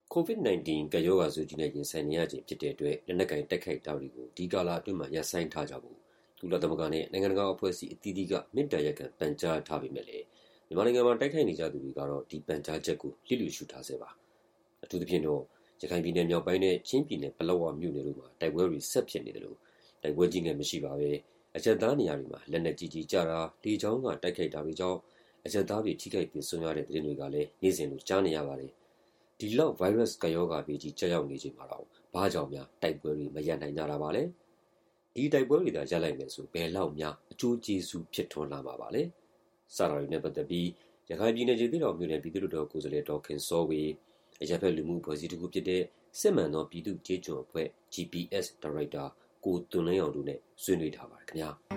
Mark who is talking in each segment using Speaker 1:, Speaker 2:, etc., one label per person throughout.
Speaker 1: COVID-19 ကပ်ရောဂါဆိုးကြီးနဲ့ရင်ဆိုင်နေရချိန်ဖြစ်တဲ့အတွက်လက်နက်ကိုင်တိုက်ခိုက်တာတွေကိုဒီကာလအတွင်းမှာရပ်ဆိုင်းထားကြဖို့ကုလသမဂ္ဂနဲ့နိုင်ငံတကာအဖွဲ့အစည်းအသီးသီးကမေတ္တာရပ်ခံပန်ကြားထားပေမဲ့လည်းမြန်မာနိုင်ငံမှာတိုက်ခိုက်နေကြသူတွေကတော့ဒီပန်ကြားချက်ကိုလျစ်လျူရှုထားဆဲပါ။အထူးသဖြင့်တော့ရခိုင်ပြည်နယ်မြောက်ပိုင်းနဲ့ချင်းပြည်နယ်ပလက်ဝမြို့နယ်တို့မှာတိုက်ပွဲတွေဆက်ဖြစ်နေတယ်လို့တိုက်ပွဲကြီးငယ်မရှိပါပဲအကြက်သားနေရာတွေမှာလက်နက်ကြီးကျတာလေကြောင်းကတိုက်ခိုက်တာတွေကြောင့်အကြက်သားတွေထိခိုက်သေဆုံးရတဲ့သတင်းတွေကလည်းနေ့စဉ်လိုကြားနေရပါတယ်။ဒီလောက်ဗိုင်းရပ်စ်ကပ်ရောဂါဘေးကြီးကျရောက်နေချိန်မှာတော့ဘာကြောင့်များတိုက်ပွဲတွေမရပ်နိုင်ကြတာပါလဲ။ဒီတိုက်ပွဲတွေသာရပ်လိုက်မယ်ဆိုဘယ်လောက်များအကျိုးကျေးဇူးဖြစ်ထွန်းလာမှာပါလဲ။စတာတွေနဲ့ပတ်သက်ပြီးရခိုင်ပြည်နယ်ကျေးသီးတော်မြို့နယ်ပြည်သူ့တော်ကိုယ်စားလှယ်ဒေါက်ခင်စောဝေအရပ်ဘက်လူမှုဖွဲ့စည်းတစ်ခုဖြစ်တဲ့စစ်မှန်သောပြည်သူ့ကျေးကျွန်အဖွဲ့ GPS ဒါရိုက်တာကိုသွန်လင်းအောင်တို့နဲ့ဆွေးနွေးထားပါတယ်ခင်ဗျာ။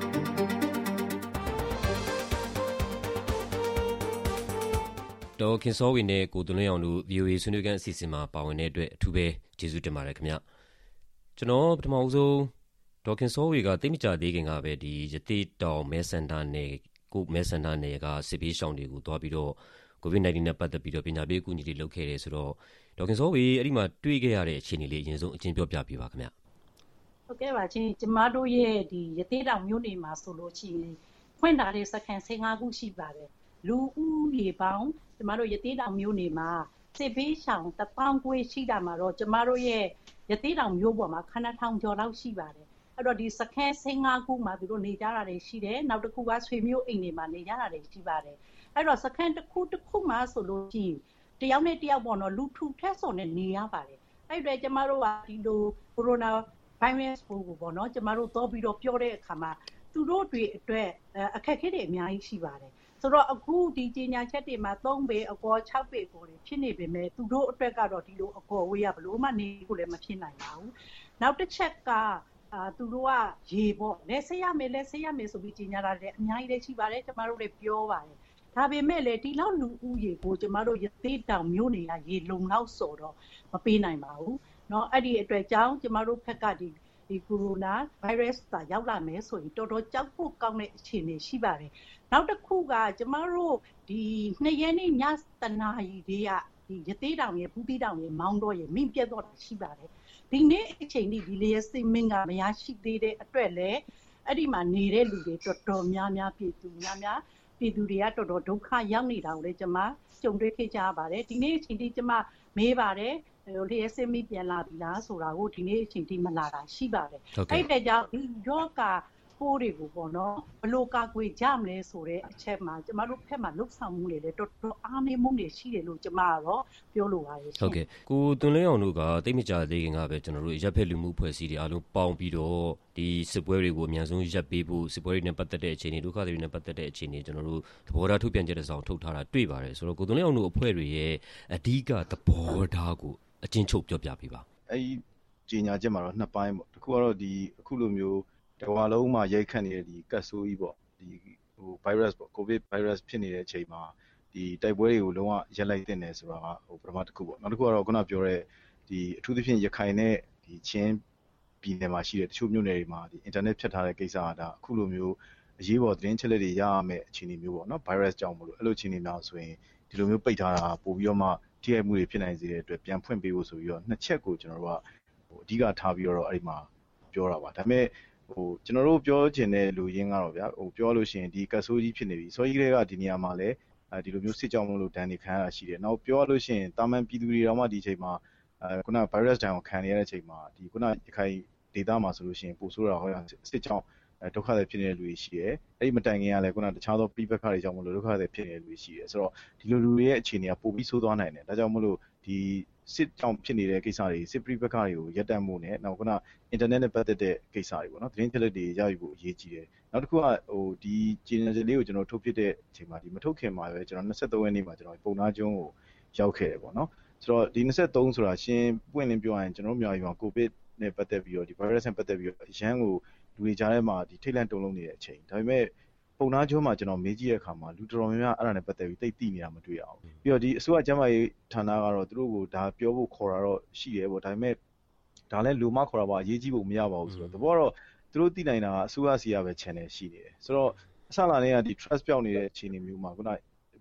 Speaker 1: ဒေါက်ခင်စောဝေနဲ့ကိုသွန်လင်းအောင်တို့ VOA ဆွေးနွေးခန်းအစီအစဉ်မှာပါဝင်တဲ့အတွက်အထူးပဲကျေးဇူးတင်ပါတယ်ခင်ဗျ။ကျွန်တော်ပထမဆုံးဒေါက်ခင်စောဝေကသိပ်မကြသေးခင်ကပဲဒီရသေ့တောင်မဲဆန္ဒနယ်ကစစ်ဘေးရှောင်တွေကိုတွားပြီးတော့ COVID-19 နဲ့ပတ်သက်ပြီးတော့ပညာပေးအကူအညီတွေလုပ်ခဲ့တယ်ဆိုတော့ဒေါက်ခင်စောဝေအဲ့ဒီမှာတွေ့ခဲ့ရတဲ့အခြေအနေလေးအရင်ဆုံးအချင်းပြောပြပေးပါခင်ဗျ
Speaker 2: ။ဟုတ်ကဲ့ပါချင်းကျမတို့ရဲ့ဒီရသေ့တောင်မြို့နယ်မှာဆိုလို့ရှိရင်ဖွင့်ထားတဲ့စခန်း15ခုရှိပါတယ်။လူဦးရေပေါင်းကျမတို့ရသေ့တောင်မြို့နယ်မှာစစ်ဘေးရှောင်1000ခွဲရှိတာမှာတော့ကျမတို့ရဲ့ရသေ့တောင်မြို့ပေါ်မှာ9000ကျော်လောက်ရှိပါတယ်။အဲ့တော့ဒီစခန်း15ခုမှာသူတို့နေကြတာတွေရှိတယ်။နောက်တစ်ခုကဆွေမျိုးအိမ်တွေမှာနေကြတာတွေရှိပါတယ်။အဲ့တော့စခန်းတစ်ခုမှာဆိုလို့ရှိရင်တယောက်နဲ့တယောက်ပေါ့နော်လူထူထပ်ဆိုနဲ့နေရပါတယ်။အဲ့တော့ကျမတို့ကဒီလိုကိုရိုနာဗိုင်းရပ်စ်ကိုပေါ့နော်ကျမတို့တော့ပြီးတော့ပြောတဲ့အခါမှာသူတို့တွေအတွက်အခက်အခဲတွေအများကြီးရှိပါတယ်ဆိုတော့အခုဒီကြေညာချက်တွေမှာ3ပေအကော6ပေအကောတွေဖြစ်နေပေမဲ့သူတို့အတွက်ကတော့ဒီလိုအကောဝေးရဘလို့မှနေကိုလည်းမဖြစ်နိုင်ပါဘူးနောက်တစ်ချက်ကသူတို့ကရေပေါ့လက်ဆေးရမယ်ဆိုပြီးကြေညာတာလည်းအများကြီးလည်းရှိပါတယ်ကျမတို့လည်းပြောပါတယ်ဒါပေမဲ့လေဒီလောက်လူဦးရေကိုကျမတို့ရသေးတောင်မျိုးနေရရေလုံလောက်ဆိုတော့မပေးနိုင်ပါဘူးเนาะအဲ့ဒီအတွက်ကြောင့်ကျမတို့ဖက်ကဒီကိုရိုနာဗိုင်းရပ်စ်သာရောက်လာမယ်ဆိုရင်တော်တော်ကြောက်ဖို့ကောင်းတဲ့အခြေအနေရှိပါတယ်နောက်တစ်ခုကကျမတို့ဒီ2ရက်နေ့ညတနာရီတွေကဒီရသေးတောင်ရဲ့ဘူးတီတောင်ရဲ့မောင်းတော့ရဲ့မိပြတ်တော့တာရှိပါတယ်ဒီနေ့အချိန်ဒီလျက်စိမင်းကမရရှိသေးတဲ့အတွက်လည်းအဲ့ဒီမှာနေတဲ့လူတွေတော်တော်များများပြည်သူတွေကတော်တော်ဒုက္ခရောက်နေတာကိုလည်းကျမကြုံတွေ့ခဲ့ကြပါတယ်ဒီနေ့အချိန်ဒီကျမမေးပါတယ်လျက်စိမင်းပြန်လာပြီလားဆိုတာကိုဒီနေ့အချိန်ဒီမလာတာရှိပါတယ်အဲ့တဲ့ကြောင့်ဒီရောဂါပိုးတွေကိုပေါ့နော်ဘလို့ကာကွယ်ကြမလဲဆိုတဲ့အချက်မှာကျမတို့ဖက်မှာလှုပ်ဆောင်မှုတွေလည်းတော်တော်အားနည်းမှုတွေရှိတယ်လို့ကျမကတော့ပြောလိုပါတယ်
Speaker 1: ဟုတ်ကဲ့ကိုသွန်လင်းအောင်တို့ကတိတ်မကြသေးခင်ကပဲကျွန်တော်တို့ရပ်ဖက်လူမှုဖွဲ့စည်းတွေအားလုံးပေါင်းပြီးတော့ဒီစစ်ပွဲတွေကိုအများဆုံးရပ်ပေးဖို့စစ်ပွဲတွေနဲ့ပတ်သက်တဲ့အခြေအနေဒုက္ခတွေနဲ့ပတ်သက်တဲ့အခြေအနေကျွန်တော်တို့သဘောထားထုတ်ပြန်ချက်တစ်စောင်ထုတ်ထားတာတွေ့ပါတယ်ဆိုတော့ကိုသွန်လင်းအောင်တို့အဖွဲ့တွေရဲ့အဓိကသဘောထားကိုအချင်းချုပ်ပြောပြပေးပါ
Speaker 3: အဲဒီကြီးညာချက်မှာတော့နှစ်ပိုင်းပေါ့တစ်ခုကတော့ဒီအခုလိုမျိုးတဝါလုံးမှာရိုက်ခတ်နေတဲ့ဒီကတ်ဆိုးကြီးပေါ့ဒီvirus ပေါ့ covid virus ဖြစ်နေတဲ့အချိန်မှာဒီတိုက်ပွဲတွေကိုလုံးဝရပ်လိုက်တင်တယ်ဆိုတာကပထမတစ်ခုပေါ့နောက်တစ်ခုကတော့ခုနပြောတဲ့ဒီအထူးသဖြင့်ရခိုင်နဲ့ဒီချင်းပြည်နယ်မှာရှိတဲ့တချို့မြို့နယ်တွေမှာဒီ internet ဖြတ်ထားတဲ့ကိစ္စကဒါအခုလိုမျိုးအရေးပေါ်သတင်းချက်လက်တွေရရမယ့်အခြေအနေမျိုးပေါ့နော် virus ကြောင့်မလို့အဲ့လိုအခြေအနေမျိုးဆိုရင်ဒီလိုမျိုးပိတ်ထားတာပို့ပြီးတော့မှထိခိုက်မှုတွေဖြစ်နိုင်စေတဲ့အတွက်ပြန်ဖွင့်ပေးဖို့ဆိုပြီးတော့နှစ်ချက်ကိုကျွန်တော်တို့ကအဓိကထားပြီးတော့အဲ့ဒီမှာပြောတာပါဒါပေမဲ့ကျွန်တော်တို့ပြောချင်တဲ့လူရင်းကတော့ဗျာပြောလို့ရှိရင်ဒီကတ်ဆိုးကြီးဖြစ်နေပြီစောကြီးတွေကဒီနေရာမှာလည်းဒီလိုမျိုးစစ်ကြောင်းမလို့ဒဏ်တွေခံရတာရှိတယ်နောက်ပြောလို့ရှိရင်တာမန်ပြည်သူတွေတောင်မှဒီအချိန်မှာခုန virus ဒဏ်ကိုခံနေရတဲ့အချိန်မှာဒီခုနရခိုင်ဒေသမှာဆိုလို့ရှိရင်ပိုဆိုးတာဟောရစစ်ကြောင်းဒုက္ခတွေဖြစ်နေတဲ့လူတွေရှိတယ်အဲ့ဒီမတိုင်ခင်ကလည်းခုနတခြားသောပြိပက္ခတွေကြောင့်မလို့ဒုက္ခတွေဖြစ်နေတဲ့လူတွေရှိတယ်ဆိုတော့ဒီလိုလူတွေရဲ့အခြေအနေကပိုပြီးဆိုးသွားနိုင်တယ်ဒါကြောင့်မလို့ဒီစစ်ကြောင့်ဖြစ်နေတဲ့ကိစ္စတွေစစ်ပြိပက္ခတွေကိုရပ်တန့်မှုနဲ့နောက်ခုန internet နဲ့ပတ်သက်တဲ့ကိစ္စတွေပေါ့နော်သတင်းချက်လက်တွေရယူဖို့အရေးကြီးတယ်နောက်တစ်ခုကဒီကြေညာချက်လေးကိုကျွန်တော်ထုတ်ဖြစ်တဲ့အချိန်မှာဒီမထုတ်ခင်မှာပဲကျွန်တော်23ရက်နေ့မှာကျွန်တော်ပုံနာကျွန်းကိုရောက်ခဲ့တယ်ပေါ့နော်ဆိုတော့ဒီ23ဆိုတာရှင်းပွင့်လင်းပြောရရင်ကျွန်တော်တို့မြန်မာပြည်မှာ covid နဲ့ပတ်သက်ပြီးတော့ဒီ virus နဲ့ပတ်သက်ပြီးတော့အရန်ကိုလူတွေကြားထဲမှာဒီထိတ်လန့်တုန်လှုပ်နေတဲ့အချိန်ဒါပေမဲ့ပုံနာကျွန်းမှာကျွန်တော်မေးကြည့်တဲ့အခါမှာလူတော်တော်များများအဲ့ဒါနဲ့ပတ်သက်ပြီးသိနေတာမတွေ့ရဘူးပြီးတော့ဒီအစိုးရကျန်းမာရေးဌာနကတော့သူတို့ကိုဒါပြောဖို့ခေါ်တာတော့ရှိတယ်ပေါ့ဒါပေမဲ့ဒါလည်းလူမခေါ်တာပါအရေးကြီးဖို့မရပါဘူးဆိုတော့တဘောတော့သူတို့သိနိုင်တာကအစိုးရစီရပဲ channel ရှိနေတယ်ဆိုတော့အစလာနေကဒီ trust ပြောင်းနေတဲ့အခြေအနေမျိုးမှာခုန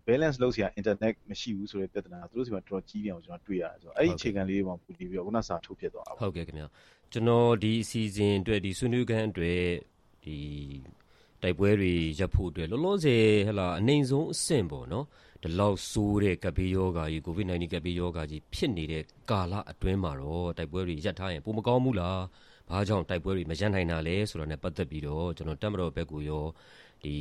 Speaker 3: balance လုပ်เสีย internet မရှိဘူးဆိုတဲ့ပြဿနာသူတို့စီမှာတော်တော်ကြီးပြန်အောင်ကျွန်တော်တွေ့ရတယ်ဆိုတော့အဲ့ဒီအခြေခံလေးတွေမှာပူတည်ပြီးတော့ခုနစာထုတ်ဖြစ်သွားတာ
Speaker 1: ဟုတ်ကဲ့ခင်ဗျာကျွန်တော်ဒီအစီအစဉ်အတွက်ဒီဆွေးနွေးခန်းအတွက်ဒီတိုက်ပွဲတွေရပ်ဖို့အတွက်လောလောဆယ်ဟလာအနိုင်ဆုံးအဆင့်ပေါ့နော်ဒီလောက်ဆိုးတဲ့ကပ်ဘေးရောဂါကြီး COVID-19 ကပ်ဘေးရောဂါကြီးဖြစ်နေတဲ့ကာလအတွင်းမှာတော့တိုက်ပွဲတွေရပ်ထားရင်ပိုမကောင်းဘူးလားဘာကြောင့်တိုက်ပွဲတွေမရပ်နိုင်တာလဲဆိုတာနဲ့ပတ်သက်ပြီးတော့ကျွန်တော်တက်မတော်ဘက်ကိုရောဒီ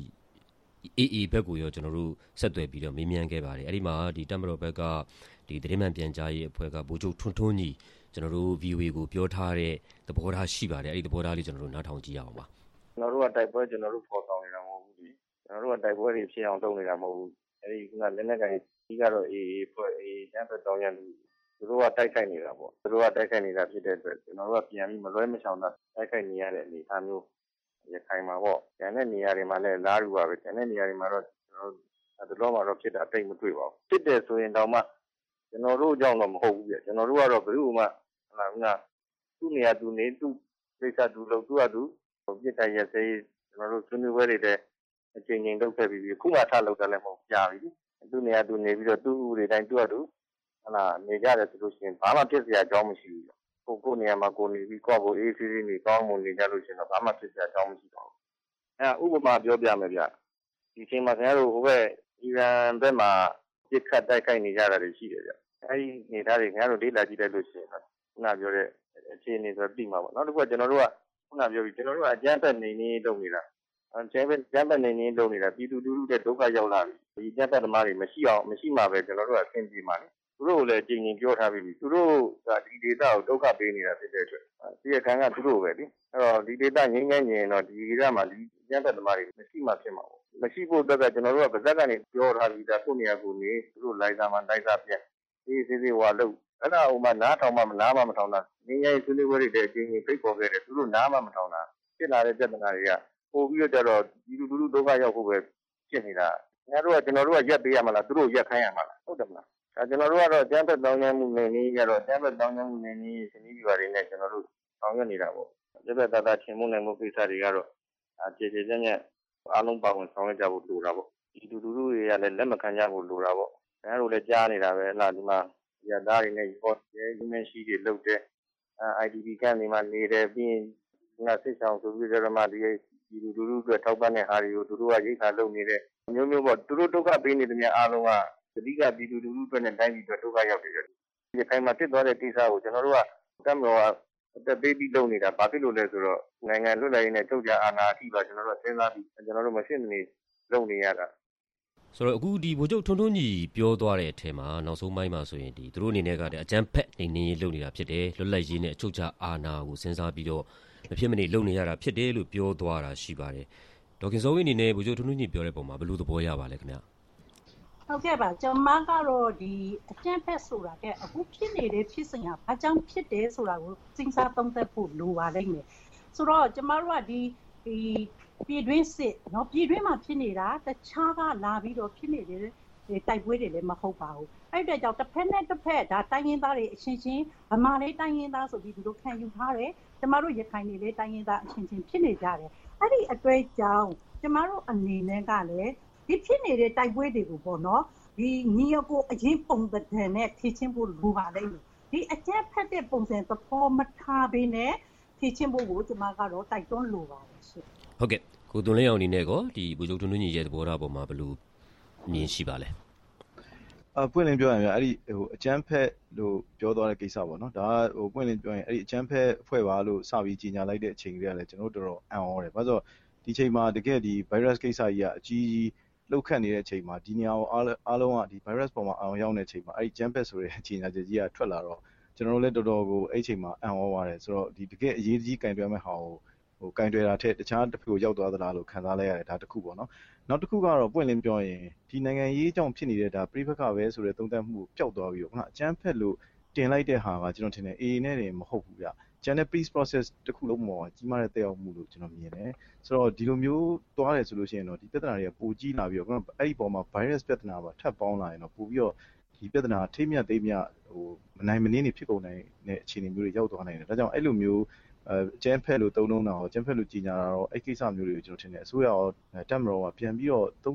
Speaker 1: AA ဘက်ကိုရောကျွန်တော်တို့ဆက်သွယ်ပြီးတော့မေးမြန်းခဲ့ပါတယ်အဲ့ဒီမှာဒီတက်မတော်ဘက်ကဒီသတင်းမှန်ပြန်ကြားရေးအဖွဲ့ကဗိုလ်ချုပ်ထွန်းထွန်းကြီးကျွန်တော်တို့ VOA ကိုပြောထားတဲ့သဘောထားရှိပါတယ်အဲ့ဒီသဘောထားလေးကျွန်တော်တို့နားထောင်ကြည့်ရအောင်ပါ
Speaker 4: ကျွန်တော်တို့ကတိုက်ပွဲကျွန်တော်တို့ဖော်ဆောင်နေတာမဟုတ်ဘူးဒီကျွန်တော်တို့ကတိုက်ပွဲတွေဖြစ်အောင်လုပ်နေတာမဟုတ်ဘူးအဲ့ဒီကလက်နက်ကိုင်ကြီးကတော့ AA ဖွဲ့ AA ကျန်းဖက်တောင်းရလူသူတို့ကတိုက်ခိုက်နေတာပေါ့သူတို့ကတိုက်ခိုက်နေတာဖြစ်တဲ့အတွက်ကျွန်တော်တို့ကပြန်ပြီးမလွဲမချောင်တာတိုက်ခိုက်နေရတဲ့အနေအထားမျိုးရခိုင်မှာပေါ့ကျန်တဲ့နေရာတွေမှာလည်းလားလူပါပဲကျန်တဲ့နေရာတွေမှာတော့ကျွန်တော်တို့ဒီလိုမှတော့ဖြစ်တာတိတ်မတွေ့ပါဘူးဖြစ်တယ်ဆိုရင်တောင်မှကျွန်တော်တို့ကြောင့်တော့မဟုတ်ဘူးပြကျွန်တော်တို့ကတော့ဘယ်သူမှဟာကသူ့နေရာသူနေသူ့ကိစ္စသူလုပ်သူ့အတူပြစ်တိုင်းရစေးကျွန်တော်တို့ဆွေးနွေးပွဲတွေတဲ့အချိန်ချင်းလုပ်ခဲ့ပြီးခုမှထလုပ်တယ်လည်းမဟုတ်ကြာပြီသူ့နေရာသူနေပြီးတော့သူ့ဥတွေတိုင်းသူ့အတူဟာနေကြတယ်ဆိုလို့ရှိရင်ဘာမှဖြစ်စရာအကြောင်းမရှိဘူးကိုနေရာမှာကိုနေပြီးကိုယ့်ကိုအေးဆေးဆေးနေကောင်းမွန်နေကြလို့ရှိရင်တော့ဘာမှဖြစ်စရာအကြောင်းမရှိတော့ဘူးဥပမာပြောပြမယ်ဗျဒီအချိန်မှာခင်ဗျားတို့ဟိုဘက်အီရန်ဘက်မှာပြစ်ခတ်တိုက်ခိုက်နေကြတာတွေရှိတယ်ဗျအဲဒီနေသားတွေခင်ဗျားတို့လေ့လာကြည့်လိုက်လို့ရှိရင်ခုနပြောတဲ့အခြေအနေဆိုပြီးမှာပေါ့နောက်တစ်ခုကကျွန်တော်တို့ကခုနပြောပြီးကျွန်တော်တို့ကအကျန်းဖက်နေနေလုပ်နေတာကျန်းဖက်နေနေလုပ်နေတာပြည်သူလူထုတဲ့ဒုက္ခရောက်လာပြီဒီကျန်းဖက်သမားတွေမရှိမှာပဲကျွန်တော်တို့ကအဆင်ပြေမှာလေသူတို့ကိုလည်းအချိန်ချင်းပြောထားပြီးပြီသူတို့ကဒီဒေတာကိုဒုက္ခပေးနေတာဖြစ်တဲ့အတွက်ဒီအခန်းကသူတို့ပဲလေအဲ့တော့ဒီဒေတာငြိမ်းချမ်းရင်တော့ဒီဒေတာမှာဒီကျန်းဖက်သမားတွေမရှိမှဖြစ်မှာပေါ့မရှိဖို့အတွက်ကကျွန်တော်တို့ကဗဇက်ကနေပြောထားပြီးသားကိုနေရာကိုနေသူတို့လိုက်စားမှလိုက်စားပြက်ဒီစီစီဟွာလို့အဲ့ဒါဟိုမှာနားထောင်မှမထောင်တာငင်းငယ်ဆွေးနွေးပွဲတွေတဲ့အချိန်ကြီးဖိတ်ခေါ်ခဲ့တယ်သူတို့နားမှမထောင်တာဖြစ်လာတဲ့ပြဿနာတွေကပို့ပြီးတော့ကြတော့ဒီလူဒုက္ခရောက်ဖို့ပဲဖြစ်နေတာကျွန်တော်တို့ကရက်ပေးရမှာလားသူတို့ရက်ခိုင်းရမှာလားဟုတ်တယ်မလားကျွန်တော်တို့ကတော့ကျန်းဖက်တောင်းရမှုနေနေကြတော့ကျန်းဖက်တောင်းရမှုနေနေစနည်းပြပါတွေနဲ့ကျွန်တော်တို့ဆောင်ရွက်နေတာပေါ့ပြပြတသားချင်းမှုနိုင်မှုကိစ္စတွေကတော့ကျေကျေကျက်ကျက်အားလုံးပါဝင်ဆောင်ရွက်ကြဖို့လိုတာပေါ့ဒီလူတွေကလည်းလက်မခံကြဖို့လိုတာပေါ့ကျွန်တော်တို့လည်းကြားနေတာပဲလားဒီမှာရသားတွေနဲ့ဟောရဲယူမန်ရှိတွေလုပ်တဲ့IDP ကန်တွေမှာနေတယ်ပြီးရင်ငါစိတ်ဆောင်ဆိုပြီးတော့မှဒီလူတွေထောက်ပံ့တဲ့ဟာတွေကိုသူတို့ကရိတ်ခါလုပ်နေတဲ့မျိုးပေါ့သူတို့ဒုက္ခပေးနေတဲ့များအားလုံးကအဓိကပြည်သူလူထုအတွက်နဲ့တိုင်းပြည်အတွက်ဒုက္ခရောက်နေတယ်ဒီခိုင်မှာဖြစ်သွားတဲ့ကိစ္စကိုကျွန်တော်တို့ကတမတော်ကအသက်ပေးပြီးလုပ်နေတာဘာဖြစ်လို့လဲဆိုတော့နိုင်ငံလွတ်လပ်ရေးနဲ့ချုပ်ချာအာဏာအထိပါကျွန်တော်တို့စဉ်းစားပြီးကျွန်တော်တို့မရှိမနေလုပ်နေရတာ
Speaker 1: ဆိုတော့အခုဒီဗိုလ်ချုပ်ထွန်းထွန်းကြီးပြောသွားတဲ့အထက်မှာနောက်ဆုံးပိုင်းမှာဆိုရင်ဒီသူတို့အနေနဲ့ကလည်းအကြမ်းဖက်နေနေလုပ်နေတာဖြစ်တယ်လွတ်လပ်ရေးနဲ့အချုပ်ချာအာဏာကိုစဉ်းစားပြီးတော့မဖြစ်မနေလုပ်နေရတာဖြစ်တယ်လို့ပြောသွားတာရှိပါတယ်ဒေါက်ခင်စောဝင်းအနေနဲ့ဗိုလ်ချုပ်ထွန်းထွန်းကြီးပြောတဲ့ပုံမှာဘယ်လိုသဘောရပါလဲခင်ဗျ
Speaker 2: ဟုတ်ကဲ့ပါကျွန်မကတော့ဒီအကျန်းဖက်ဆိုတာကအခုဖြစ်နေတဲ့ဖြစ်စဉ်ကဘာကြောင့်ဖြစ်တယ်ဆိုတာကိုစဉ်းစားသုံးသပ်ဖို့လိုပါလိမ့်မယ်ဆိုတော့ကျွန်မတို့ကဒီပြည်တွင်းစစ်เนาะပြည်တွင်းမှာဖြစ်နေတာတခြားကလာပြီးတော့ဖြစ်နေတဲ့တိုက်ပွဲတွေလည်းမဟုတ်ပါဘူးအဲ့အတွက်ကြောင့်တစ်ဖက်နဲ့တစ်ဖက်ဒါတိုင်းရင်းသားတွေအချင်းချင်းဗမာလေးတိုင်းရင်းသားဆိုပြီးသူတို့ခံယူထားတယ်ကျမတို့ရခိုင်တွေလည်းတိုင်းရင်းသားအချင်းချင်းဖြစ်နေကြတယ်အဲ့ဒီအတွက်ကြောင့်ကျမတို့အနေနဲ့ကလည်းဒီဖြစ်နေတဲ့တိုက်ပွဲတွေကိုပေါ့နော်ဒီညီအကိုအရင်ပုံစံနဲ့ဖြည့်ချင်းဖို့လိုပါလိမ့်မယ်ဒီအကျက်ဖက်တဲ့ပုံစံသဘောမထားဘဲနဲ့ဖြည့်ချင်းဖို့ကိုကျမကတော့တိုက်တွန်းလိုပါတယ်ရှင်
Speaker 1: ဟုတ်ကဲ့ကိုသွန်လင်းအောင်အနေနဲ့ကောဒီဗိုလ်ချုပ်ထွန်းထွန်းကြီးရဲ့သဘောထားပေါ်မှာဘယ်လိုမြင်ရှိပါလဲ
Speaker 3: ပွင့်လင်းပြောရရင်အဲ့ဒီအကျန်းဖက်လို့ပြောသွားတဲ့ကိစ္စပေါ့နော်ဒါကပွင့်လင်းပြောရင်အဲ့ဒီအကျန်းဖက်ဖွဲ့ပါလို့စပြီးကြီးညာလိုက်တဲ့အချိန်တွေကလည်းကျွန်တော်တို့တော်တော်အံ့ဩတယ်ဘာလို့ဆိုတော့ဒီချိန်မှာတကယ်ဒီ virus ကိစ္စကြီးကအကြီးကြီးလှုပ်ခတ်နေတဲ့အချိန်မှာဒီနေရာကိုအားလုံးကဒီ virus ပေါ်မှာအောင်ရောက်နေတဲ့အချိန်မှာအဲ့ဒီကျန်းဖက်ဆိုတဲ့ကြီးညာချက်ကြီးကထွက်လာတော့ကျွန်တော်တို့လည်းတော်တော်ကိုအဲ့ဒီချိန်မှာအံ့ဩပါတယ်ဆိုတော့ဒီတကယ်အရေးကြီးကင်တွယ်မဲ့ဟာကိုကင်တွယ်တာထက်တခြားတစ်ခုကိုရောက်သွားသလားလို့ခံစားလိုက်ရတယ်ဒါတစ်ခုပေါ့နော်နောက်တစ်ခုကတော့ပွင့်လင်းပြောရင်ဒီနိုင်ငံရေးအကြောင်းဖြစ်နေတဲ့ဒါပြိပခပဲဆိုတဲ့သုံးသပ်မှုပျောက်သွားပြီးတော့ခုနအကျန်းဖက်လို့တင်လိုက်တဲ့ဟာကကျွန်တော်ထင်တယ် AA နဲ့တင်မဟုတ်ဘူးဗျကျန်တဲ့ peace process တစ်ခုလုံးပေါ်ကြီးမားတဲ့တက်ရောက်မှုလို့ကျွန်တော်မြင်တယ်ဆိုတော့ဒီလိုမျိုးသွားတယ်ဆိုလို့ရှိရင်တော့ဒီပြဿနာတွေကပိုကြီးလာပြီးတော့အဲ့ဒီပေါ်မှာ virus ပြဿနာပါထပ်ပေါင်းလာရင်တော့ပိုပြီးတော့ဒီပြဿနာထိမြတ်သိမ်းမြတ်မနိုင်မနှင်းနေဖြစ်ကုန်နိုင်တဲ့အခြေအနေမျိုးတွေရောက်သွားနိုင်တယ်ဒါကြောင့်အဲ့လိုမျိုးကျန်းဖက်လို့သုံးတာဟောကျန်းဖက်လို့ကြီးညာတာတော့အဲ့ကိစ္စမျိုးတွေကိုကျွန်တော်ထင်တယ်အစိုးရရောတက်မတော်ကပြန်ပြီးတော့သုံးသက်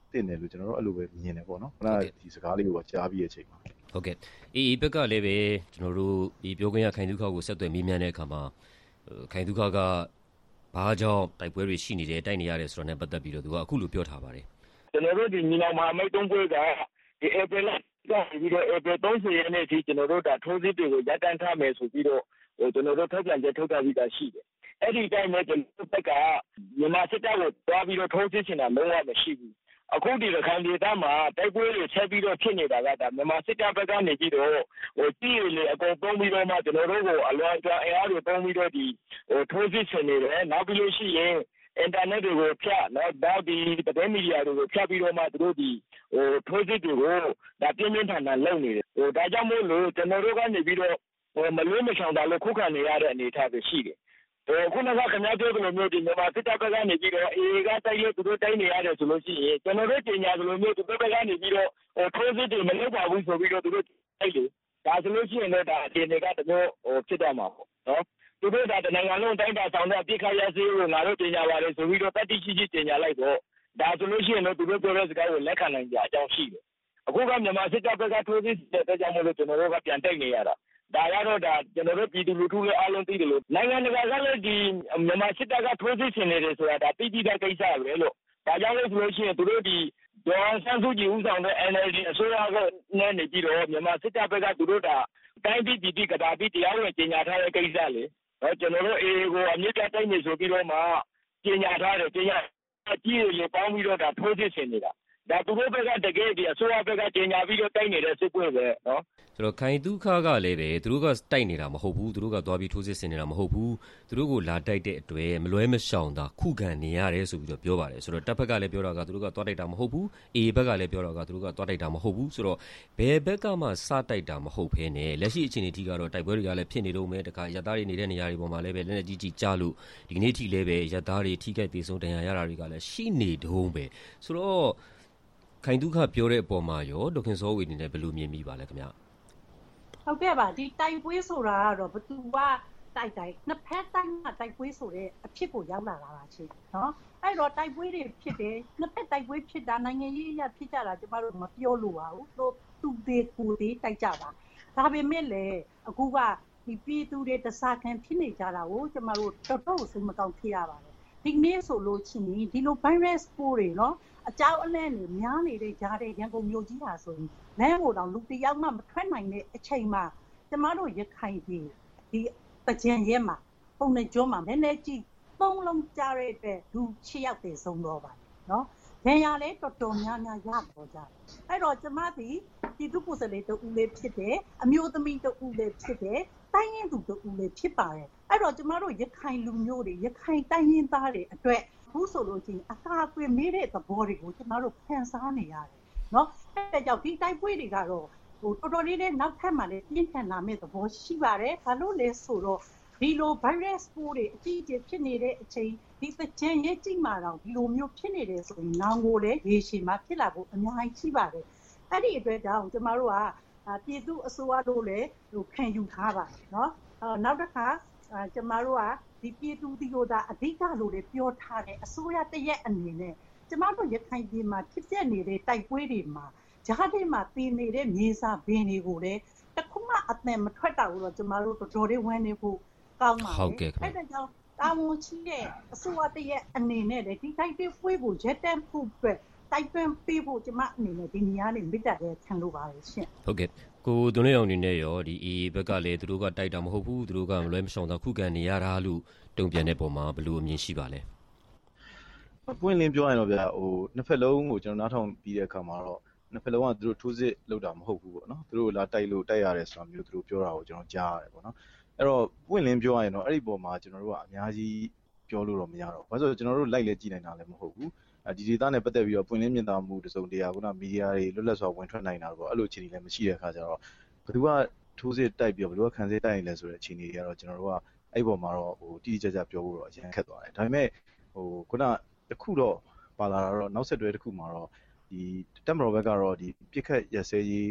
Speaker 3: တင်တယ်လို့ကျွန်တော်တို့အဲ့လိုပဲမြင်တယ်ပေါ့နော်ခုနကဒီစကားလေးကိုကြားပြီးတဲ့အချိန်မှာ
Speaker 1: ဟုတ်ကဲ့အေးဘက်ကလည်းပဲကျွန်တော်တို့ဒီပြောခွင့်ရခိုင်ဒုက္ခကိုဆက်သွယ်မေးမြန်းတဲ့အခါမှာခိုင်ဒုက္ခကဘာကြောင့်တိုက်ပွဲတွေရှိနေတယ်တိုက်နေရတယ်ဆိုတော့ ਨੇ ပတ်သက်ပြီးတော့သူကအခုလိုပြောထားပါတယ်
Speaker 5: ကျွန်တော်တို့ဒီညီနောင်မဟာမိတ်သုံးဖွဲ့ကဒီ April လကနေပြီးတော့ April 30ရက်နေ့အထိကျွန်တော်တို့ဒါထိုးစစ်တွေကိုရပ်တန့်ထားမယ်ဆိုပြီးတော့ကျွန်တော်တို့ထုတ်ပြန်ချက်ထုတ်ထားပြီးသားရှိတယ်အဲ့ဒီတိုင်းမှာကျွန်တော်တို့ဘက်ကမြန်မာစစ်တပ်ကိုတွားပြီးတော့ထိုးစစ်ချင်တာလုံးဝမရှိဘူးအခုဒီရခိုင်ဒေသမှာတိုက်ပွဲတွေဆက်ပြီးတော့ဖြစ်နေတာကဒါမြန်မာစစ်တပ်ဘက်ကနေပြီးတော့ပြည်လေအကုန်ပုံပြီးတော့မှကျွန်တော်တို့ကိုအလွန်ကြာအင်အားတွေပုံပြီးတော့ဒီထိုးစစ်ဆင်နေတယ်နောက်ပြီးလို့ရှိရင်အင်တာနက်တွေကိုဖြတ်နော်တော့ဒီသတင်းမီဒီယာတွေကိုဖြတ်ပြီးတော့မှသူတို့ဒီထိုးစစ်တွေကိုဒါပြင်းပြင်းထန်ထန်လုပ်နေတယ်ဒါကြောင့်မို့လို့ကျွန်တော်တို့ကနေပြီးတော့မလွဲမရှောင်တာလို့ခုခံနေရတဲ့အနေအထားပဲရှိတယ်ခုနကခင်ဗျားပြောသလိုမျိုးဒီမြန်မာစစ်တပ်ဘက်ကနေပြီးတော့အေကတိုက်ရသူတို့တိုက်နေရတယ်ဆိုလို့ရှိရင်ကျွန်တော်တို့တင်ညာသလိုမျိုးသူတို့ဘက်ကနေပြီးတော့ထိုးစစ်တွေမလုပ်ပါဘူးဆိုပြီးတော့သူတို့တိုက်လေဒါဆိုလို့ရှိရင်တော့ဒါအခြေအနေကတမျိုးဖြစ်တော့မှာပေါ့နော်သူတို့ဒါတနိုင်ငံလုံးတိုင်းတာဆောင်တဲ့အပြစ်ခရစေးကိုငါတို့တင်ညာပါတယ်ဆိုပြီးတော့တတိရှိရှိတင်ညာလိုက်တော့ဒါဆိုလို့ရှိရင်တော့သူတို့ပြောတဲ့စကားကိုလက်ခံနိုင်ကြအကြောင်းရှိတယ်အခုကမြန်မာစစ်တပ်ဘက်ကထိုးစစ်တဲ့ကြောင့်မို့လို့ကျွန်တော်တို့ကပြန်တိုက်နေရတာဒါကတော့ဒါကျွန်တော်တို့ပြည်သူလူထုလည်းအားလုံးသိတယ်လို့နိုင်ငံတကာကလည်းဒီမြန်မာစစ်တပ်ကထိုးစစ်ဆင်နေတယ်ဆိုတာဒါသိပြီးတဲ့ကိစ္စပဲလို့ဒါကြောင့်လို့ဆိုလို့ရှိရင်သူတို့ဒီဒေါ်ဆန်းစုကြည်ဦးဆောင်တဲ့ NLD အစိုးရကနဲ့နေပြီးတော့မြန်မာစစ်တပ်ဘက်ကသူတို့ဒါတိုင်းပြည်ပြည်ကဒါပြီးတရားဝင်ကြေညာထားတဲ့ကိစ္စလေကျွန်တော်တို့အေကိုအမြင့်တက်တိုက်နေဆိုပြီးတော့မှကြေညာထားတယ်ကြေညာကြီးတွေပေါင်းပြီးတော့ဒါထိုးစစ်ဆင်နေတာဒါသူတို့ဘက်ကတကယ်ဒီအစိုးရဘက်ကကြေညာပြီးတော့တိုက်နေတဲ့စစ်ပွဲပဲနော်
Speaker 1: ဆိုတော့ခိုင်ဒုက္ခကလည်းပဲသူတို့ကတိုက်နေတာမဟုတ်ဘူးသူတို့ကသွားပြီးထိုးစစ်ဆင်နေတာမဟုတ်ဘူးသူတို့ကိုလာတိုက်တဲ့အတွက်မလွဲမရှောင်တာခုခံနေရတယ်ဆိုပြီးတော့ပြောပါတယ်ဆိုတော့တပ်ဖက်ကလည်းပြောတာကသူတို့ကသွားတိုက်တာမဟုတ်ဘူးအေဘက်ကလည်းပြောတာကသူတို့ကသွားတိုက်တာမဟုတ်ဘူးဆိုတော့ဘယ်ဘက်ကမှစတိုက်တာမဟုတ်ဘဲနဲ့လက်ရှိအခြေအနေထိကတော့တိုက်ပွဲတွေကလည်းဖြစ်နေတော့မယ်တခါရသားတွေနေတဲ့နေရာတွေပေါ်မှာလည်းပဲလက်နက်ကြီးကြီးကြားလို့ဒီကနေ့ထိလည်းပဲရသားတွေထိခိုက်ဒေဆုံးဒဏ်ရာရတာတွေကလည်းရှိနေတုံးပဲဆိုတော့ခိုင်ဒုက္ခပြောတဲ့အပေါ်မှာရောဒေါက်ခင်စောဝေအနေနဲ့ဘယ်လိုမြင်မိပါလဲခင်ဗျ
Speaker 2: ဟုတ်ကဲ့ပါဒီတိုက်ပွဲဆိုတာကတော့ဘသူကတိုက်နှစ်ဖက်တိုင်းမှာတိုက်ပွဲဆိုတဲ့အဖြစ်ကိုရောက်လာတာပါချင်းနော်အဲ့တော့တိုက်ပွဲတွေဖြစ်တယ်နှစ်ဖက်တိုက်ပွဲဖြစ်တာနိုင်ငံရေးအရဖြစ်ကြတာကျမတို့မပြောလို့ပါဘူးတို့သူတွေကိုတွေတိုက်ကြပါဒါပေမဲ့လည်းအခုကဒီပြည်သူတွေတစားခံဖြစ်နေကြတာကိုကျမတို့တော်တော်စိတ်မကောင်းဖြစ်ရပါတယ်ဒီနေ့ဆိုလို့ချင်းဒီလို virus ပိုးတွေနော်အကြောင်းအလဲနေများနေတဲ့ကြားတဲ့ရန်ကုန်မြို့ကြီးဟာဆိုရင်လမ်းကိုတော့လူတယောက်မှမထွက်နိုင်တဲ့အချိန်မှာကျမတို့ရခိုင်ပြည်ဒီပကြံရဲမှာပုံနဲ့ကျွန်းမှာနည်းနည်းကြည့်သုံးလုံးကြားတဲ့အတွက်လူ6ယောက်တည်ဆုံးတော့ပါတယ်နော်။ဒဏ်ရာလည်းတော်တော်များများရတော့ကြတယ်။အဲ့တော့ကျမဒီပြည်သူ့ကိုယ်စားလှယ်တို့ဦးလေးဖြစ်တယ်အမျိုးသမီးတို့ဦးလေးဖြစ်တယ်တိုင်းရင်းသူတို့ဦးလေးဖြစ်ပါတယ်။အဲ့တော့ကျမတို့ရခိုင်လူမျိုးတွေရခိုင်တိုင်းရင်းသားတွေအတွက်ဘူးဆိုလို့ချင်းအသာအကွေမေးတဲ့သဘောတွေကိုကျမတို့ဖန်ဆားနေရတယ်နော်အဲ့ဒါကြောင့်ဒီတိုက်ပွဲတွေကတော့တော်တော်လေးနဲ့နောက်ထပ်မှလည်းပြင်းထန်လာမယ့်သဘောရှိပါတယ်ဘာလို့လဲဆိုတော့ဒီလို virus ပိုးတွေအကြီးအကျယ်ဖြစ်နေတဲ့အချိန်ဒီပကြံရဲ့ကြည့်မှာတော့ဒီလိုမျိုးဖြစ်နေတယ်ဆိုရင်နောင်ကိုလည်းရေရှည်မှာဖြစ်လာဖို့အများကြီးရှိပါတယ်အဲ့ဒီအတွက်ကြောင့်ကျမတို့ကပြည်သူအစိုးရတို့လည်းခံယူထားပါတယ်နော်နောက်တစ်ခါကျမတို့ကဒီပြည်သူဒီလိုသာအဓိကလို့လည်းပြောထားတယ်အစိုးရတရက်အနေနဲ့ကျမတို့ရခိုင်ပြည်မှာဖြစ်ပျက်နေတဲ့တိုက်ပွဲတွေမှာဂျားတွေမှာတည်နေတဲ့မြေစာဘင်တွေကိုလည်းတခုမှအသံမထွက်တာဘူးတော့ကျမတို့တော်တော်လေးဝမ်းနေဖို့ကောင်းပါတယ်အဲ့ဒါကြောင့်တာဝန်ရှိတဲ့အစိုးရတရက်အနေနဲ့လည်းဒီတိုက်ပွဲကိုရက်တန့်ဖို့အတွက်တိုက်တွန်းပေးဖို့ကျမအနေနဲ့ဒီနေရာနဲ့မိတ္တရဲခံလို့ပါလေရှင့်
Speaker 1: ဟုတ်ကဲ့ကိုသွန်လေးအောင်အနေနဲ့ရောဒီ AA ဘက်ကလည်းသူတို့ကတိုက်တာမဟုတ်ဘူးသူတို့ကမလွဲမရှောင်သာခုခံနေရတာလို့တုံ့ပြန်တဲ့ပုံမှာဘယ်လိုအမြင်ရှိပါလဲ
Speaker 3: ပွင့်လင်းပြောရရင်တော့ဗျာနှစ်ဖက်လုံးကိုကျွန်တော်နားထောင်ပြီးတဲ့အခါမှာတော့နှစ်ဖက်လုံးကသူတို့ထိုးစစ်လုပ်တာမဟုတ်ဘူးပေါ့နော်သူတို့လာတိုက်လို့တိုက်ရတယ်ဆိုတာမျိုးသူတို့ပြောတာကိုကျွန်တော်ကြားရတယ်ပေါ့နော်အဲ့တော့ပွင့်လင်းပြောရရင်တော့အဲ့ဒီပုံမှာကျွန်တော်တို့ကအများကြီးပြောလို့တော့မရတော့ဘူးဘာလို့ဆိုကျွန်တော်တို့လိုက်လဲကြည့်နိုင်တာလည်းမဟုတ်ဘူးဒီဒေသနဲ့ပတ်သက်ပြီးတော့ပွင့်လင်းမြင်သာမှုတစုံတရာခုနမီဒီယာတွေလွတ်လပ်စွာဝင်ထွက်နိုင်တာပေါ့အဲ့လိုအခြေအနေလည်းမရှိတဲ့အခါကျတော့ဘယ်သူကထိုးစစ်တိုက်ပြီးတော့ဘယ်သူကခံစစ်တိုက်နေလဲဆိုတဲ့အခြေအနေတွေကတော့ကျွန်တော်တို့ကအဲ့ပေါ်မှာတော့တိတိကျကျပြောဖို့တော့အရင်ခက်သွားတယ်ဒါပေမဲ့ခုနတခုတော့ပါလာတော့နောက်ဆက်တွဲတစ်ခုမှာတော့ဒီတက်မတော်ဘက်ကတော့ဒီပြစ်ခတ်ရက်စဲရေး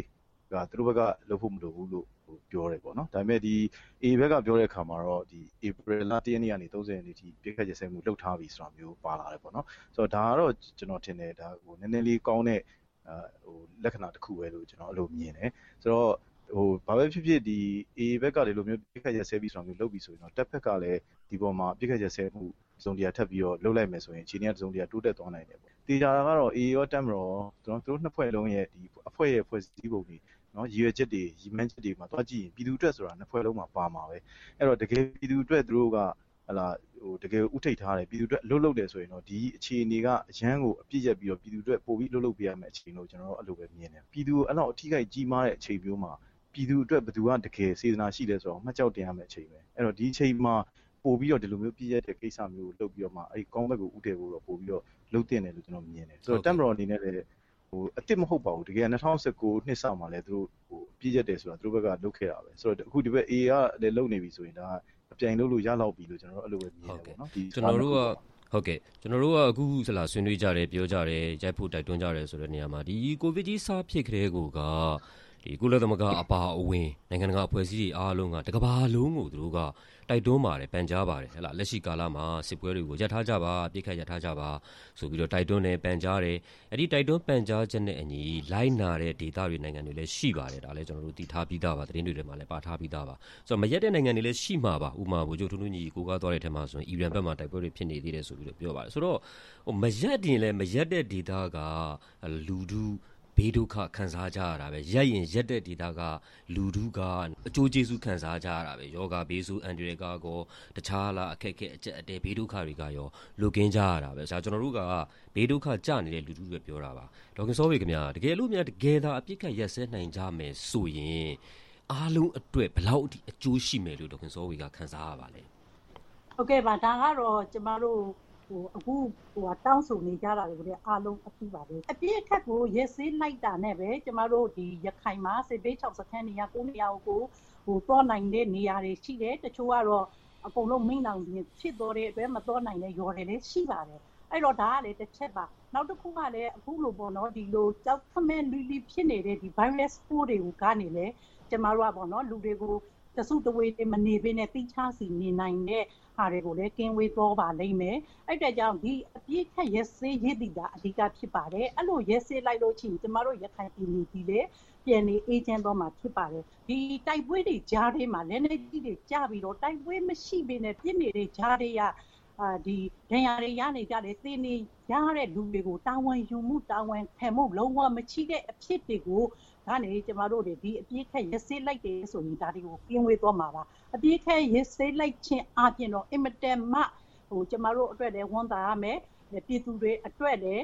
Speaker 3: သူတို့ဘက်ကလုပ်ဖို့မလိုဘူးလို့ပြောတယ်ပေါ့နော်ဒါပေမဲ့ဒီ A ဘက်ကပြောတဲ့အခါမှာတော့ဒီ April လ1ရက်နေ့ကနေ30ရက်နေ့ထိပြစ်ခတ်ရစဲမှုလှုပ်ထားပြီဆိုတာမျိုးပါလာတယ်ပေါ့နော်ဆိုတော့ဒါကတော့ကျွန်တော်ထင်တယ်ဒါနည်းနည်းလေးကောင်းတဲ့လက္ခဏာတစ်ခုပဲလို့ကျွန်တော်အဲ့လိုမြင်တယ်ဆိုတော့ဘာပဲဖြစ်ဖြစ်ဒီ A ဘက်ကဒီလိုမျိုးပြစ်ခတ်ရစဲပြီးဆိုတာမျိုးလုပ်ပြီးဆိုရင်တော့တက်ဘက်ကလည်းဒီပေါ်မှာပြစ်ခတ်ရစဲမှုစုံတရားထပ်ပြီးတော့လှုပ်လိုက်မယ်ဆိုရင်အခြေအနေကစုံတရားတိုးတက်သွားနိုင်တယ်ပေါ့တေချာတာကတော့ A ရောတက်မရောသူတို့နှစ်ဖွဲ့လုံးရဲ့ဒီအဖွဲ့ရဲ့ဖွဲ့စည်းပုံတွေနော်ရည်ရွယ်ချက်တွေရည်မှန်းချက်တွေမှာတွားကြည့်ရင်ပြည်သူအတွက်ဆိုတာနှစ်ဖွဲ့လုံးမှာပါမှာပဲအဲ့တော့တကယ်ပြည်သူအတွက်သူတို့ကတကယ်ဥထိတ်ထားတယ်ပြည်သူအတွက်လှုပ်လှုပ်တယ်ဆိုရင်တော့ဒီအခြေအနေကအရန်ကိုအပြည့်ရက်ပြီးတော့ပြည်သူအတွက်ပို့ပြီးလှုပ်လှုပ်ပေးရမယ့်အခြေအနေလို့ကျွန်တော်တို့အဲ့လိုပဲမြင်တယ်ပြည်သူအဲ့လောက်အထီးကိကြီးမားတဲ့အချိန်မျိုးမှာပြည်သူအတွက်ဘယ်သူကတကယ်စေတနာရှိလဲဆိုတော့မှတ်ကြောက်တင်ရမယ့်အချိန်ပဲအဲ့တော့ဒီအချိန်မှာပို့ပြီးတော့ဒီလိုမျိုးပြည့်ရက်တဲ့ကိစ္စမျိုးကိုလုပ်ပြီးတော့မှအဲ့ကောင်းဘက်ကိုဥတည်ဖို့တော့ပို့ပြီးတော့လှုပ်တင်တယ်လို့ကျွန်တော်မြင်တယ်ဆိုတော့တက်မတော်အနေနဲ့လည်းအစ်စ်မဟုတ်ပါဘူးတကယ်2019နှစ်စမှာလည်းသူတို့ပြည့်ရက်တယ်ဆိုတာသူတို့ဘက်ကလုပ်ခဲ့တာပဲဆိုတော့အခုဒီဘက် A ကလည်းလုပ်နေပြီဆိုရင်ဒါအပြိုင်လုပ်လို့ရလောက်ပြီလို့ကျွန်တော်တို့အဲ့လိုပဲမြင်တယ်ပေါ့နော်ဒီ
Speaker 1: ကျွန်တော်တို့ကဟုတ်ကဲ့ကျွန်တော်တို့ကအခုဆွေးနွေးကြတယ်ပြောကြတယ်ရိုက်ဖို့တိုက်တွန်းကြတယ်ဆိုတဲ့နေရာမှာဒီကိုဗစ်ကြီးစဖြစ်ခတဲ့ကိုကဒီကုလသမဂ္ဂအပါအဝင်နိုင်ငံတကာအဖွဲ့အစည်းတွေအားလုံးကတကဘာလုံးကိုသူတို့ကတိုက်တွန်းပါတယ်ပန်ကြားပါတယ်ဟဲ့လားလက်ရှိကာလမှာစစ်ပွဲတွေကိုရပ်ထားကြပါပြစ်ခတ်ရပ်ထားကြပါဆိုပြီးတော့တိုက်တွန်းတယ်ပန်ကြားတယ်အဲ့ဒီတိုက်တွန်းပန်ကြားချက်နဲ့အညီလိုက်နာတဲ့ဒေသတွေနိုင်ငံတွေလည်းရှိပါတယ်ဒါလည်းကျွန်တော်တို့သိထားပြီးသားပါသတင်းတွေထဲမှာလည်းပါထားပြီးသားပါဆိုတော့မရက်တဲ့နိုင်ငံတွေလည်းရှိမှာပါဥမာဗိုလ်ချုပ်ထွန်းထွန်းညီကိုကားသွားတဲ့ထဲမှာဆိုရင်အီရန်ဘက်မှာတိုက်ပွဲတွေဖြစ်နေသေးတယ်ဆိုပြီးတော့ပြောပါတယ်ဆိုတော့မရက်တင်လည်းမရက်တဲ့ဒေသကလူထုဘေးဒုက္ခခံစားကြရတာပဲရက်ရင်ရက်တဲ့ဒေသကလူထုကအကျိုးကျေးဇူးခံစားကြရတာပဲယောဂဘေးဆိုးအန်ဒရယ်ကာကောတခြားလားအခက်အခဲအကျက်အတဲဘေးဒုက္ခတွေကရောလူကင်းကြရတာပဲဆိုတော့ကျွန်တော်တို့ကဘေးဒုက္ခကြနေတဲ့လူထုတွေပြောတာပါဒေါက်တာစောဝေခင်ဗျာတကယ်လို့များတကယ်သာအပြစ်ခတ်ရက်စဲနိုင်ကြမယ်ဆိုရင်အားလုံးအတွက်ဘယ်လောက်အကျိုးရှိမယ်လို့ဒေါက်တာစောဝေကခံစားရပါလဲ
Speaker 2: ဟုတ်ကဲ့ပါဒါကတော့ကျမတို့အခုတောင်းဆိုနေကြတာတွေကိုလည်းအားလုံးအသိပါပဲအပြည့်အခက်ကိုရက်စေးလိုက်တာနဲ့ပဲကျမတို့ဒီရခိုင်မှာစစ်ဘေး6စခန်းနေရာ9နေရာကိုတော့နိုင်တဲ့နေရာတွေရှိတယ်တချို့ကတော့အကုန်လုံးမိန့်အောင်ဖြစ်တော်တဲ့အတွက်မတော့နိုင်တဲ့ရော်တွေလည်းရှိပါတယ်အဲ့တော့ဒါကလည်းတစ်ချက်ပါနောက်တစ်ခုကလည်းအခုလိုပေါ့နော်ဒီလိုကြောက်ခမဲလူလီဖြစ်နေတဲ့ဒီ virus ပိုးတွေကိုကနေလည်းကျမတို့ကပေါ့နော်လူတွေကိုတစုတဝေးမနေဘဲနဲ့တိချစီနေနိုင်တဲ့ဟာတွေကိုလည်းကင်းဝေးတော့ပါလိမ့်မယ်အဲ့တဲ့ကြောင့်ဒီအပြည့်ခက်ရက်စေးရည်တည်တာအဓိကဖြစ်ပါတယ်အဲ့လိုရက်စေးလိုက်လို့ချင်းကျမတို့ရခိုင်ပြည်နယ်ဒီလေပြန်နေအေဂျင့်တော့မှာဖြစ်ပါတယ်ဒီတိုက်ပွဲတွေကြားထဲမှာလည်းနေကြီးတွေကြပြီးတော့တိုက်ပွဲမရှိဘဲနဲ့ပြစ်နေတဲ့ကြားတွေကဒီဒဏ်ရာတွေရနေကြတယ်သင်နေရတဲ့လူတွေကိုတာဝန်ယူမှုတာဝန်ခံမှုလုံးဝမချိတဲ့အဖြစ်တွေကိုဒါနဲ့ကျမတို့တွေဒီအပြည့်ခက်ရက်စေးလိုက်တယ်ဆိုရင်ဒါတွေကိုပြင်ဝေးသွားမှာပါအပြည့်ခက်ရက်စေးလိုက်ခြင်းအပြင်တော့အင်မတန်မှကျမတို့အတွက်လည်းဝန်တာရမယ်ပြည်သူတွေအတွက်လည်း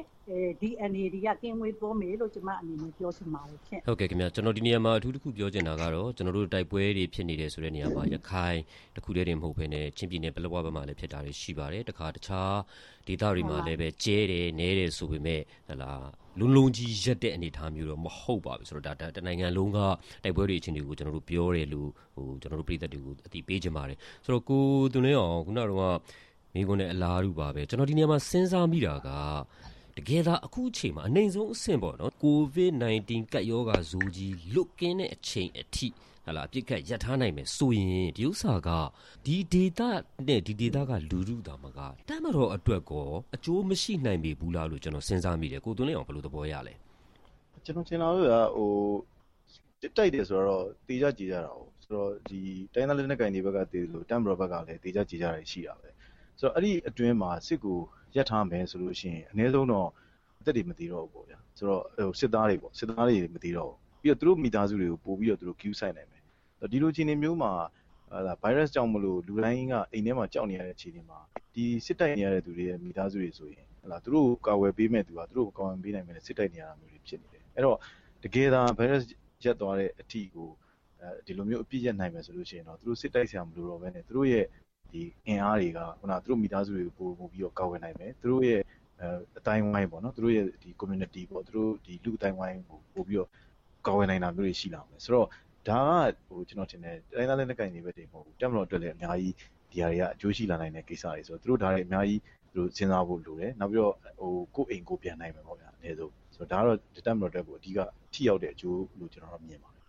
Speaker 2: DNA တွေကကင်းဝေးသွားမယ်လို့ကျမအနေနဲ့ပြောချင်ပါတယ်ဖြင့်
Speaker 1: ဟုတ်ကဲ့ခင်ဗျာကျွန်တော်ဒီနေရာမှာအထူးတစ်ခုပြောချင်တာကတော့ကျွန်တော်တို့တိုက်ပွဲတွေဖြစ်နေတယ်ဆိုတဲ့နေရာမှာရခိုင်တခုတည်းတင်မဟုတ်ဘဲနဲ့ချင်းပြည်နယ်ပလက်ဝဘက်မှာလည်းဖြစ်တာတွေရှိပါတယ်တခါတခြားဒေသတွေမှာလည်းပဲကျဲတယ်နဲတယ်ဆိုပေမဲ့ဟလာလုံးကြီးရက်တဲ့အနေအထားမျိုးတော့မဟုတ်ပါဘူးဆိုတော့ဒါတနိုင်ငံလုံးကတိုက်ပွဲတွေအချင်းတွေကိုကျွန်တော်တို့ပြောတယ်လို့ကျွန်တော်တို့ပြည်သက်တွေကိုအတိပေးချင်ပါတယ်ဆိုတော့ကိုသူလင်းအောင်ခုနကတော့မိကုန်းနဲ့အလားတူပါပဲကျွန်တော်ဒီနေရာမှာစဉ်းစားမိတာကတကယ်သာအခုအချိန်မှာအနိုင်ဆုံးအဆင့်ပေါ့နော် COVID-19 ကပ်ရောဂါဇိုးကြီးလွတ်ကင်းတဲ့အချိန်အထိဟလာအပြစ်ခတ်ရပ်ထားနိုင်မယ်ဆိုရင်ဒီဥစ္စာကဒီဒေတာနဲ့ဒီဒေတာကလူထုတာမှာကတမ်းမတော်အတွက်ကောအကျိုးမရှိနိုင်ပြီဘူးလားလို့ကျွန်တော်စဉ်းစားမိတယ်ကိုသွင်းလိုက်အောင်ဘယ်လိုသဘောရလဲ
Speaker 3: ကျွန်တော်ထင်တာလို့တိုက်တယ်ဆိုတော့တေးကြကြည်ကြတာဟုတ်ဆိုတော့ဒီတိုင်းသားလက်နက်ကိုင်တွေဘက်ကတေးလို့တမ်းမတော်ဘက်ကလည်းတေးကြကြည်ကြတာရှိတာပဲဆိုတော့အဲ့ဒီအတွင်းမှာစစ်ကိုရပ်ထားမယ်ဆိုလို့ရှိရင်အနည်းဆုံးတော့အသက်တွေမသေးတော့ဘူးပေါ့ဗျာဆိုတော့စစ်သားတွေပေါ့စစ်သားတွေမသေးတော့ဘူးပြီးတော့သူတို့မိသားစုတွေကိုပို့ပြီးတော့သူတို့ queue ဆိုင်နိုင်မယ်ဒီလိုအခြေအနေမျိုးမှာvirus ကြောင့်မလို့လူတိုင်းကအိမ်ထဲမှာကြောက်နေရတဲ့အခြေအနေမှာဒီစစ်တိုက်နေရတဲ့သူတွေရဲ့မိသားစုတွေဆိုရင်သူတို့ကာဝယ်ပေးမဲ့သူကသူတို့ကာဝယ်ပေးနိုင်မဲ့စစ်တိုက်နေရတာမျိုးတွေဖြစ်နေတယ်အဲ့တော့တကယ်သာ virus ရက်သွားတဲ့အထိကိုဒီလိုမျိုးအပြည့်ရက်နိုင်မယ်ဆိုလို့ရှိရင်တော့သူတို့စစ်တိုက်ဆရာမလိုတော့ဘဲနဲ့သူတို့ရဲ့ဒီအင်အားတွေကခုနသူတို့မိသားစုတွေကိုပို့ပြီးတော့ကာဝယ်နိုင်မယ်သူတို့ရဲ့အတိုင်းဝိုင်းပေါ့နော်သူတို့ရဲ့ဒီ community ပေါ့သူတို့ဒီလူအတိုင်းဝိုင်းကိုပို့ပြီးတော့ကာဝယ်နိုင်တာမျိုးတွေရှိလာမယ်ဆိုတော့ဒါကကျွန်တော်ထင်တယ်တိုင်းသားလက်နက်ကိုင်တွေပဲတည်းမဟုတ်ဘူးတက်မတော်အတွက်လည်းအများကြီးဒီဟာတွေကအကျိုးရှိလာနိုင်တဲ့ကိစ္စတွေဆိုတော့သူတို့ဒါတွေအများကြီးသူတို့စဉ်းစားဖို့လိုတယ်နောက်ပြီးတော့ကိုယ့်အိမ်ကိုပြန်နိုင်မယ်ပေါ့ဗျာအနည်းဆုံးဆိုတော့ဒါကတော့တက်မတော်အတွက်ကိုအဓိကထိရောက်တဲ့အကျိုးလို့ကျွန်တော်တို့မြင်ပါတယ်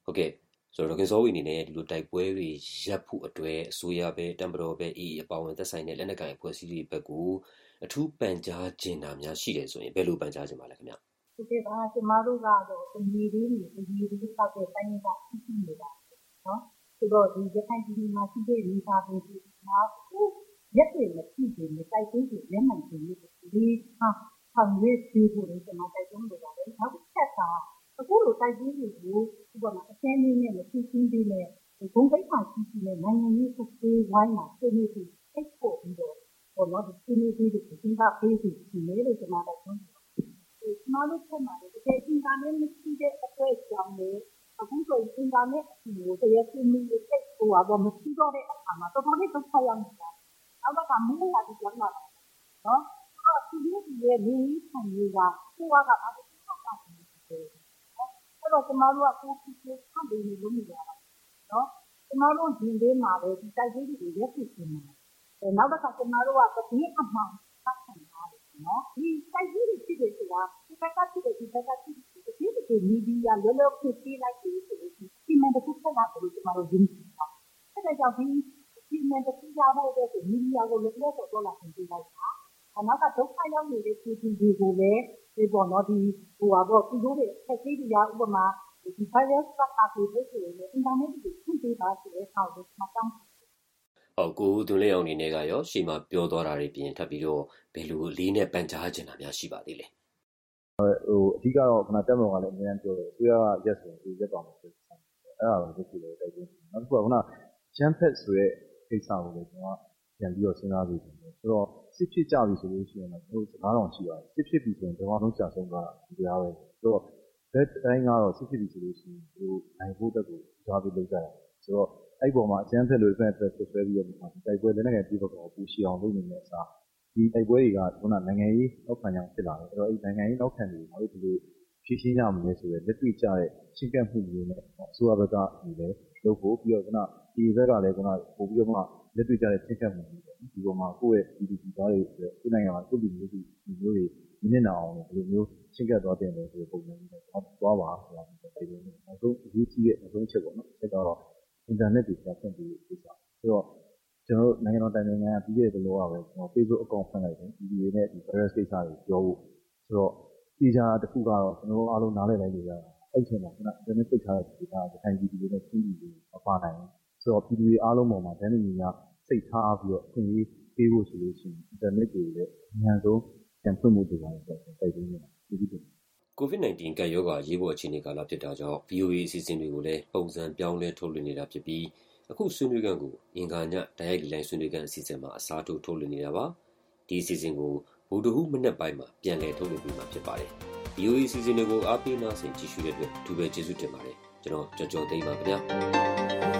Speaker 1: ဟုတ်ကဲ့ဆိုတော့ဒေါက်တာစောဝေအနေနဲ့ဒီလိုတိုက်ပွဲတွေရပ်ဖို့အတွက်အစိုးရပဲတပ်မတော်ပဲအေးအပါဝင်သက်ဆိုင်တဲ့လက်နက်ကိုင်အဖွဲ့အစည်းတွေဘက်ကိုအထူးပန်ကြားခြင်းတာများရှိတယ်ဆိုရင်ဘယ်လိုပန်ကြားခြင်းပါလဲခင်ဗျ
Speaker 2: ဟုတ်ကဲ့ပါကျမတို့ကတော့ဒီနေ့လေးစောက်တဲ့တိုင်းကရှိနေတာနော်ဆိုတော့ဒီရခိုင်ပြည်နယ်မှာရှိတဲ့နေသားတွေဒီမှာကိုရက်တွေမရှိသေးဘူးတိုက်ပွဲတွေလက်မှန်တွေဒီဆောင်ရွက်ပြီးဖို့လည်းကျွန်တော်တိုက်တွန်းလိုပါတယ်နောက်တစ်ချက်ကအခုလိုတိုက်ပွဲတွေကိုဒီပေါ်မှာအစင်းလေးနဲ့မရှိချင်းပြီးနဲ့ဂုံးပိတ်ဆောင်ရှိတဲ့နိုင်ငံရေးစစ်ဆေးဝိုင်းမှာဆွေးနွေးပြီးအိတ်ဖို့ပြီးတော့ဘောနော်ဒီဆွေးနွေးပြီးဒီသင်္ကန်းပေးပြီးဒီလေလို့ကျွန်တော်တိုက်တွန်းတယ်ကျွန်တော်တို့ဆက်မှာတကယ်အင်တာနက်မရှိတဲ့အတွက်ကြောင့်လေအခုဆိုရင်အင်တာနက်အစီအစဉ်တရားစီမင်းရဲ့စိတ်ဟိုပါမရှိတော့တဲ့အခါမှာတော်တော်လေးဒုက္ခရောက်နေတာအောက်ကမင်းလာပြီးကြောင်းတော့နော်ဒီရဲ့ဒီခံရတာကိုကအားလုံးထောက်တာတယ်အဲ့တော့ကျမတို့ကကိုယ်ဖြစ်ဖြစ်ဖတ်ပြီးလို့မရဘူးနော်ကျမတို့ဒီလေးမှာပဲဒီတိုက်ကြီးတွေရက်ဖြစ်နေတယ်နောက်တစ်ခါကျမတို့ကတတိအမှန်ဖတ်ခံရတယ်နော်ဒီတိုက်ကြီးတွေဖြစ်တယ်ဆိုတာဒီဘက်ကဖြစ်တယ်ဒီဘက်ကဖြစ်တယ်ဒီမီဒီယာလောလောဆယ်ပြလိုက်ပြီးဆိုရင်ဒီမှာတစ်ခုဆက်လာလို့ကျမတို့ရင်းနေတာအဲ့ဒါကြောင့်ဒီမှာတစ်ခုရဖို့အတွက်မီဒီယာကိုလည်းတော့တော့လာပြင်လိုက်တာနောက်ကဒုက္ခရောက်နေတဲ့ပြည်သူတွေကိုလည်းဒီပေါ်တော့ဒီဟိုပါတော့သူတို့ရဲ့ဆက်ကြီးတရားဥပမာဒီ virus ကအားပေးလို့ဆိုရင်အင်တာနက်ကိုဖွင့်ပေးပါဆိုတဲ့ဆောက်လို့မှတောင်း
Speaker 1: ဟုတ်ကိုသူလေးအောင်အနေနဲ့ကရောရှေ့မှာပြောသွားတာတွေပြင်ထပ်ပြီးတော့ဘယ်လိုအလေးနဲ့ပန်ကြားချင်တာများရှိပါသေးလဲ
Speaker 3: ဟိုအဓိကတော့ခဏတက်မတော်ကလည်းအများကြီးပြောတယ်သူကရက်ဆိုရင်ရက်ပါမယ်ဆိုတော့အဲ့ဒါတော့ဒီလိုတိုက်တွန်းနောက်တစ်ခုကခုနဂျမ်ဖက်ဆိုတဲ့ကိစ္စကိုလည်းကျွန်တော်ပြန်ပြီးတော့စဉ်းစားပြီးဆိုတော့စစ်ဖြစ်ကြပြီဆိုလို့ရှိရင်တော့စကားတော်ရှိပါတယ်စစ်ဖြစ်ပြီဆိုရင်ဘယ်မှာတော့ကြာဆုံးသွားတာဒီတရားပဲဆိုတော့ဘယ်တိုင်းကတော့စစ်ဖြစ်ပြီဆိုလို့ရှိရင်ဒီနိုင်ဖို့တက်ကိုကြားပြီးလုပ်ကြတာဆိုတော့အဲ့ပေါ်မှာအကျန်းဖက်လို့ဖက်ဆွဲပြီးတော့တိုက်ပွဲလည်းနဲ့ပြည်ပေါ်ကိုပူရှီအောင်လုပ်နေတဲ့အစားဒီတိုက်ပွဲတွေကခုနနိုင်ငံရေးနောက်ခံကြောင်ဖြစ်လာတယ်အဲ့တော့အဲ့နိုင်ငံရေးနောက်ခံတွေငါတို့ဒီလိုဖြည့်ရှင်းရမယ်ဆိုတော့လက်တွေ့ကျတဲ့ရှင်းပြမှုမျိုးနဲ့အစိုးရဘက်ကဒီလည်းလုပ်ဖို့ပြီးတော့ခုနဒီဘက်ကလည်းခုနပို့ပြီးတော့မှလက်တွေ့ကျတဲ့ရှင်းပြမှုမျိုးပေါ့ဒီပေါ်မှာကိုယ့်ရဲ့ဒီသားတွေဒီနိုင်ငံမှာကိုယ့်လူမျိုးတွေဒီမျိုးတွေနည်းနည်းအောင်ဘယ်လိုမျိုးရှင်းပြသွားတင်လဲဆိုတဲ့ပုံစံမျိုးနဲ့သွားပါဆိုတာဒီလိုမျိုးနောက်ဆုံးအရေးကြီးတဲ့အဆုံးချက်ပေါ့နော်ချက်ကတော့အင်တာနက်တွေပြန်ဖွင့်ပြီးပြတာဆိုတော့ကျွန်တော်တို့နိုင်ငံတော်တိုင်ပင်ခံပြီးခဲ့တဲ့လောကပဲကျွန်တော် Facebook account ဖွင့်လိုက်တယ်ဒီနဲ့ဒီ virus ကိစ္စတွေပြောဖို့ဆိုတော့ဒီကြားတစ်ခုကတော့ကျွန်တော်တို့အားလုံးနားလည်လိုက်လို့ရတာအဲ့ချိန်မှာခုနက internet ပိတ်ထားတဲ့ဒီကထိုင်ကြည့်ပြီးနဲ့ချင်းကြည့်ပြီးမပါနိုင်ဘူးဆိုတော့ပြည်သူတွေအားလုံးပေါ်မှာတန်းတူညီမျှစိတ်ထားပြီးတော့အခွင့်အရေးပေးဖို့ဆိုလို့ရှိရင် internet တွေလည်းအများဆုံးပြန်ဖွင့်မှုတွေပါတယ်ဆိုတော့တိုက်တွန်းနေတာဒီလို
Speaker 1: COVID-19 ကပ်ရောဂါရေးပေါ်အခြေအနေကာလဖြစ်တာကြောင့် VOA အစီအစဉ်တွေကိုလည်းပုံစံပြောင်းလဲထုတ်လွှင့်နေတာဖြစ်ပြီးအခုဆွေးနွေးခန်းကိုအင်္ဂါညတိုက်ရိုက်လိုင်းဆွေးနွေးခန်းအစီအစဉ်မှာအစားထိုးထုတ်လွှင့်နေတာပါဒီအစီအစဉ်ကိုဗုဒ္ဓဟူးမနက်ပိုင်းမှာပြန်လည်ထုတ်လွှင့်ပေးမှာဖြစ်ပါတယ် VOA အစီအစဉ်တွေကိုအားပေးနာဆင်ကြည့်ရှုတဲ့အတွက်အထူးပဲကျေးဇူးတင်ပါတယ်ကျွန်တော်ကျော်ကျော်သိန်းပါခင်ဗျာ